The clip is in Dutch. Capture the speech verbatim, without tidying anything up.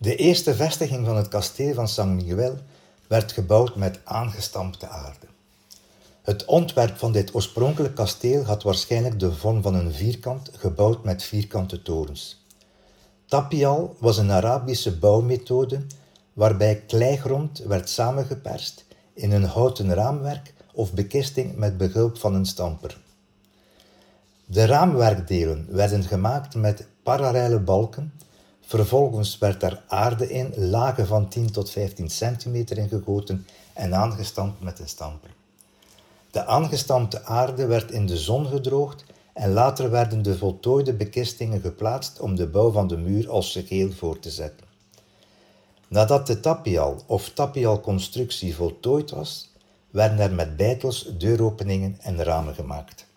De eerste vestiging van het kasteel van San Miguel werd gebouwd met aangestampte aarde. Het ontwerp van dit oorspronkelijk kasteel had waarschijnlijk de vorm van een vierkant gebouwd met vierkante torens. Tapial was een Arabische bouwmethode waarbij kleigrond werd samengeperst in een houten raamwerk of bekisting met behulp van een stamper. De raamwerkdelen werden gemaakt met parallele balken. Vervolgens werd er aarde in, lagen van tien tot vijftien centimeter ingegoten en aangestampt met een stamper. De aangestampte aarde werd in de zon gedroogd en later werden de voltooide bekistingen geplaatst om de bouw van de muur als geheel voor te zetten. Nadat de tapial of tapialconstructie voltooid was, werden er met beitels deuropeningen en ramen gemaakt.